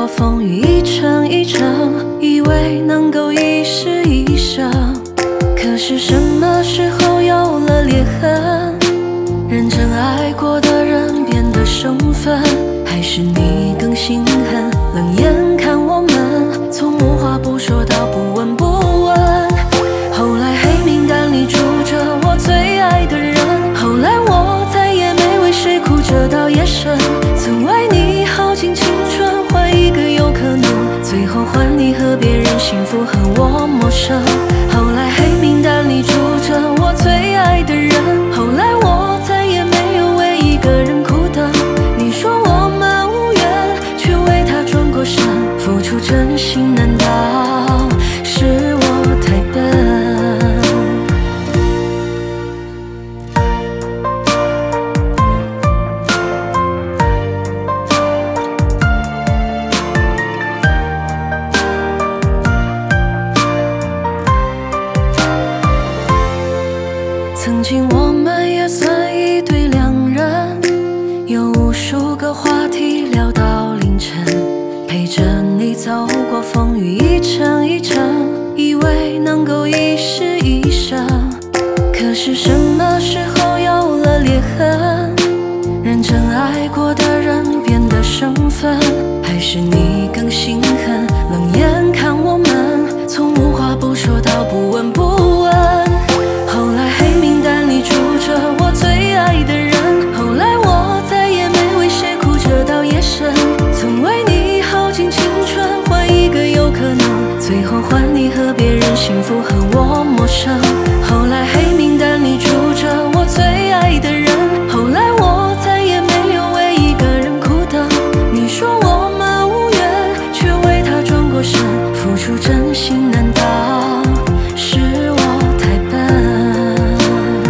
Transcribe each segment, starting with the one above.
过风雨一程一程，以为能够一世一生。可是什么时候有了裂痕？认真爱过的人变得生分，还是你更心狠？冷眼看我们，从无话不说到不闻不问。后来黑名单里住着我最爱的人，后来我再也没为谁哭着到夜深。曾为你耗尽青春，换一个有可能，最后换你和别人幸福和我陌生。后来黑名单里住着我最爱的人，后来我再也没有为一个人苦等。你说我们无缘，却为他转过身，付出真心难道是我太笨？曾经我们也算一对良人，有无数个话题聊到凌晨，陪着你走过风雨一程一程，以为能够一世一生。可是什么时候有了裂痕？认真爱过的人变得生分，还是你更心狠？冷眼看我们，从无话不说到不闻不问。后来黑名单里住着我最爱的人，后来我再也没为谁哭着到夜深。曾为你耗尽青春，换一个有可能，最后换你和别人幸福和我陌生。后来黑名单里住着我最爱的人，后来我再也没有为一个人苦等。你说我们无缘，却为他转过身，付出真心难道是我太笨？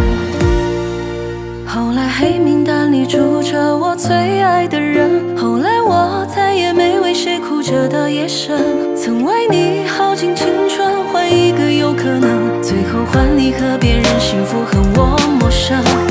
后来黑名单里住着我最爱的人，后来我再也没为谁哭着到夜深。曾为你耗尽青春，换一个有可能，最后换你和别人幸福和我陌生。